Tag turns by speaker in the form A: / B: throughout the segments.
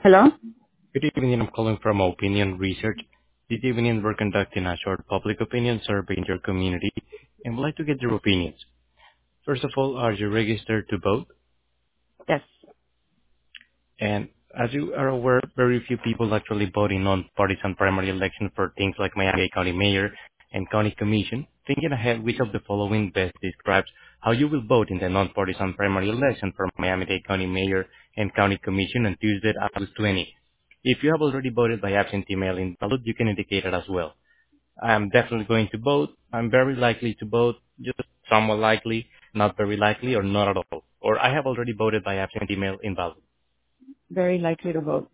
A: Hello?
B: Good evening. I'm calling from Opinion Research. This evening, we're conducting a short public opinion survey in your community and would like to get your opinions. First of all, are you registered to vote?
A: Yes.
B: And as you are aware, very few people actually vote in non-partisan primary elections for things like Miami-Dade County Mayor and County Commission. Thinking ahead, which of the following best describes how you will vote in the non-partisan primary election for Miami-Dade County Mayor and County Commission on Tuesday, August 20? If you have already voted by absentee mail-in ballot, you can indicate it as well. I'm definitely going to vote. I'm very likely to vote, just somewhat likely, not very likely, or not at all. Or I have already voted by absentee mail-in ballot.
A: Very likely to vote.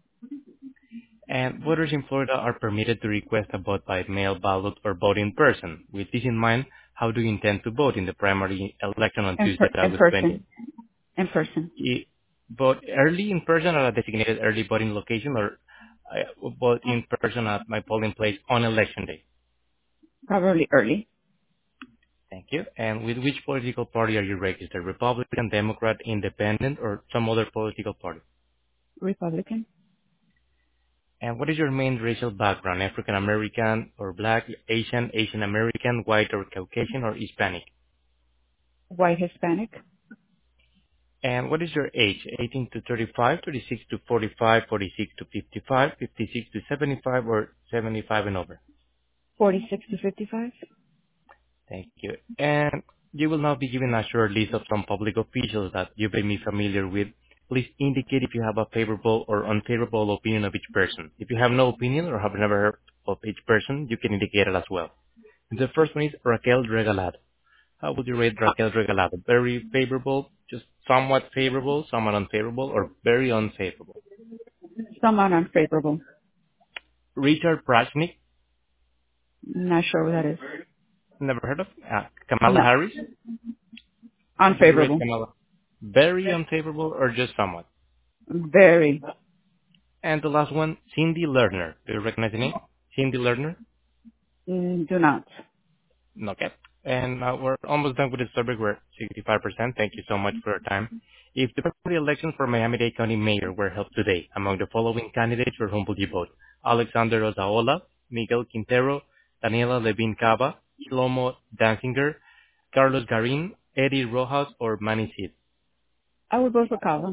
B: And voters in Florida are permitted to request a vote by mail ballot or vote in person. With this in mind, how do you intend to vote in the primary election on Tuesday,
A: In
B: August 20th?
A: person. In person.
B: Vote early in person at a designated early voting location or vote in person at my polling place on election day?
A: Probably early.
B: Thank you. And with which political party are you registered? Republican, Democrat, Independent, or some other political party?
A: Republican.
B: And what is your main racial background? African American or Black, Asian, Asian American, white or Caucasian, or Hispanic?
A: White Hispanic.
B: And what is your age? 18 to 35, 36 to 45, 46 to 55, 56 to 75, or 75 and over?
A: 46 to 55.
B: Thank you. And you will now be given a short list of some public officials that you may be familiar with. Please indicate if you have a favorable or unfavorable opinion of each person. If you have no opinion or have never heard of each person, you can indicate it as well. The first one is Raquel Regalado. How would you rate Raquel Regalado? Very favorable, just somewhat favorable, somewhat unfavorable, or very unfavorable?
A: Somewhat unfavorable.
B: Richard Prachnik,
A: Not sure what that is.
B: never heard of. Kamala
A: No.
B: Harris, how would you rate
A: Unfavorable.
B: Kamala? Very unfavorable or just somewhat?
A: Very.
B: And the last one, Cindy Lerner. Do you recognize the name? Cindy Lerner?
A: Do not.
B: Okay. And we're almost done with the survey. We're 65%. Thank you so much for your time. If the primary elections for Miami-Dade County Mayor were held today, among the following candidates, for whom would you vote? Alexander Ozaola, Miguel Quintero, Daniela Levin Cava, Shlomo Danziger, Carlos Garin, Eddie Rojas, or Manny Cid?
A: I would vote for Cava.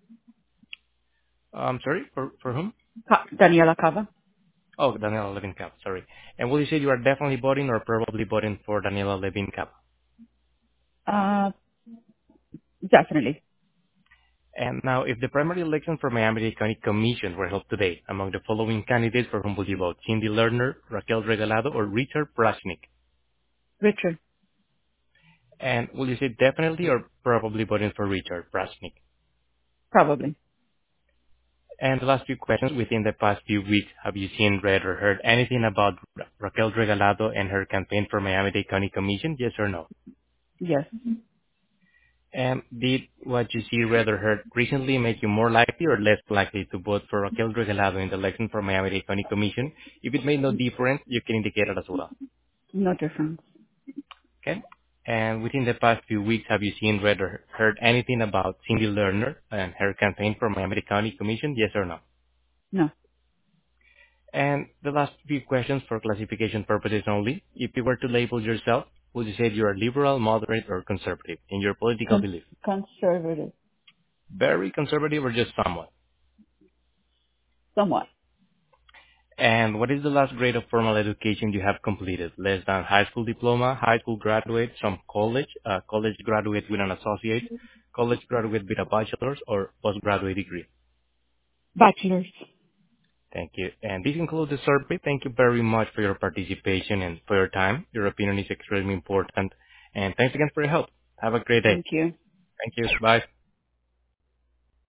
B: I'm sorry, for whom?
A: Daniela Cava.
B: Oh, Daniela Levin Cava, sorry. And will you say you are definitely voting or probably voting for Daniela Levin Cava?
A: Uh, definitely.
B: And now, if the primary election for Miami-Dade County Commission were held today, among the following candidates, for whom would you vote? Cindy Lerner, Raquel Regalado, or Richard Prachnik?
A: Richard.
B: And will you say definitely or probably voting for Richard Prachnik?
A: Probably.
B: And the last few questions, within the past few weeks, have you seen, read, or heard anything about Raquel Regalado and her campaign for Miami-Dade County Commission, yes or no?
A: Yes.
B: And did what you see, read, or heard recently make you more likely or less likely to vote for Raquel Regalado in the election for Miami-Dade County Commission? If it made no difference, you can indicate it as well.
A: No difference.
B: Okay? And within the past few weeks, have you seen, read, or heard anything about Cindy Lerner and her campaign for Miami-Dade County Commission? Yes or no?
A: No.
B: And the last few questions for classification purposes only. If you were to label yourself, would you say you are liberal, moderate, or conservative in your political belief?
A: Conservative.
B: Very conservative or just somewhat?
A: Somewhat.
B: And what is the last grade of formal education you have completed? Less than high school diploma, high school graduate, some college, college graduate with an associate, college graduate with a bachelor's, or postgraduate degree?
A: Bachelor's.
B: Thank you. And this concludes the survey. Thank you very much for your participation and for your time. Your opinion is extremely important. And thanks again for your help. Have a great day.
A: Thank you.
B: Thank you. Bye.